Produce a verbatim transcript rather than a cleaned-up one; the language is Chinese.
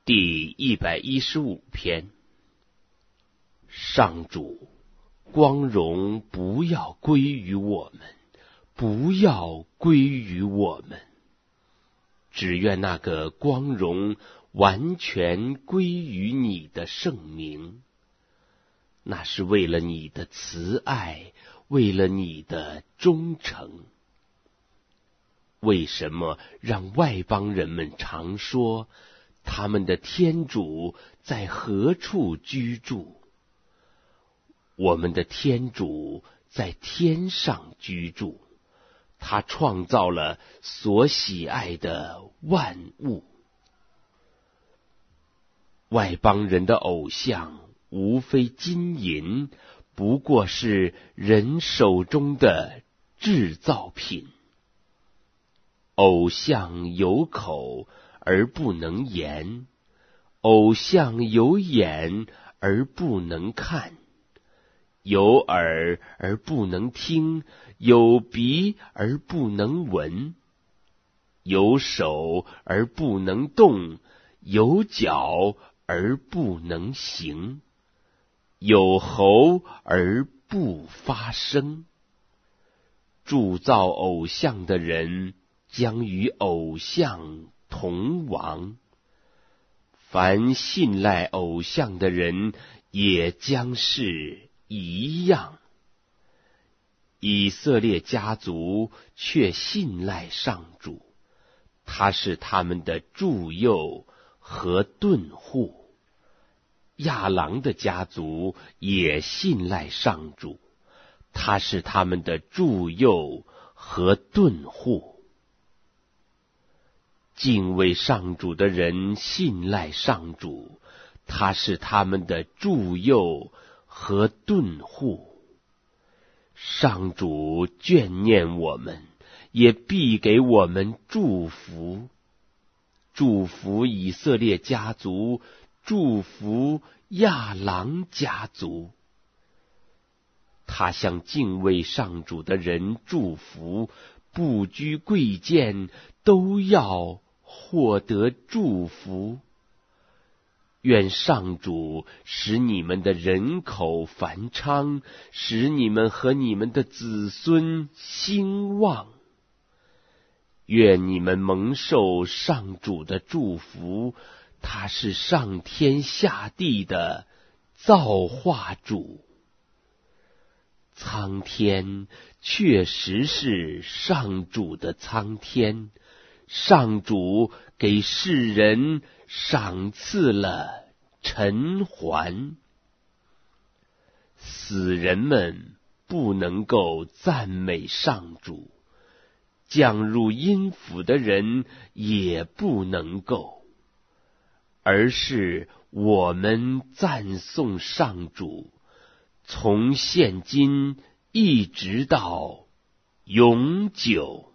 第一百一十五篇。上主，光荣不要归于我们，不要归于我们，只愿那个光荣完全归于你的圣名。那是为了你的慈爱，为了你的忠诚。为什么让外邦人们常说，他们的天主在何处居住？我们的天主在天上居住，他创造了所喜爱的万物。外邦人的偶像无非金银，不过是人手中的制造品。偶像有口而不能言，偶像有眼而不能看，有耳而不能听，有鼻而不能闻，有手而不能动，有脚而不能行，有喉而不发声。铸造偶像的人将与偶像同亡，凡信赖偶像的人也将是一样。以色列家族却信赖上主，他是他们的助佑和盾护。亚郎的家族也信赖上主，他是他们的助佑和盾护。敬畏上主的人信赖上主，他是他们的助佑和盾护。上主眷念我们，也必给我们祝福。祝福以色列家族，祝福亚郎家族。他向敬畏上主的人祝福，不拘贵贱，都要获得祝福。愿上主使你们的人口繁昌，使你们和你们的子孙兴旺。愿你们蒙受上主的祝福，他是上天下地的造化主。苍天确实是上主的苍天，上主给世人赏赐了尘寰。死人们不能够赞美上主，降入阴府的人也不能够，而是我们赞颂上主，从现今一直到永久。